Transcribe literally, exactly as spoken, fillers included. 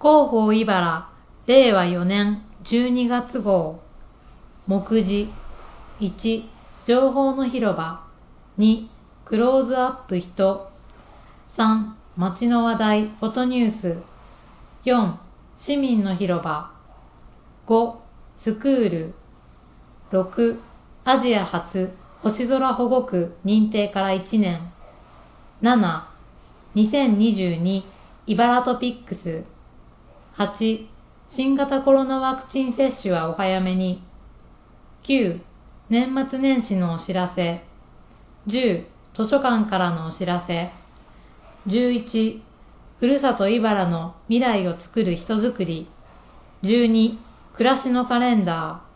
広報茨れいわよねんじゅうにがつ号目次いち情報の広場にクローズアップ人さん街の話題フォトニュースよん市民の広場ごスクールろくアジア初星空保護区認定からいちねんなな にせんにじゅうにイバラトピックスはち新型コロナワクチン接種はお早めにきゅう年末年始のお知らせじゅう図書館からのお知らせじゅういちふるさと茨の未来をつくる人づくりじゅうに暮らしのカレンダー